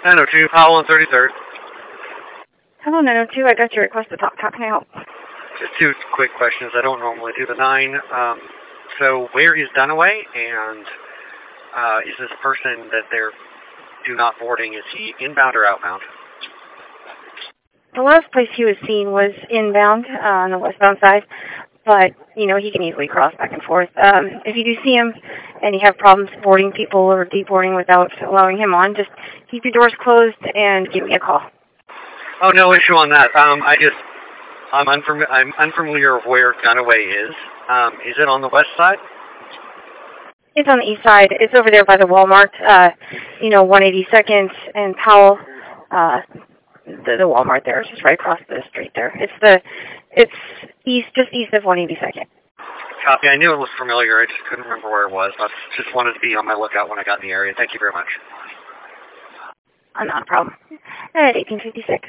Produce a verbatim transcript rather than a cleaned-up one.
nine oh two, Powell on thirty-third. Hello, nine oh two. I got your request to talk. How can I help? Just two quick questions. I don't normally do the nine. Um, so where is Dunaway, and uh, is this person that they're do not boarding, is he inbound or outbound? The last place he was seen was inbound uh, on the westbound side, but, you know, he can easily cross back and forth. Um, if you do see him and you have problems boarding people or deboarding without allowing him on, just keep your doors closed and give me a call. Oh, no issue on that. Um, I just, I'm, unfam- I'm unfamiliar of where Dunaway is. Um, is it on the west side? It's on the east side. It's over there by the Walmart, uh, you know, one eighty-second and Powell. Uh, the, the Walmart there is just right across the street there. It's the, it's east, just east of one eighty-second. Copy. I knew it was familiar. I just couldn't remember where it was. I just wanted to be on my lookout when I got in the area. Thank you very much. Uh, not a problem. At eighteen fifty-six.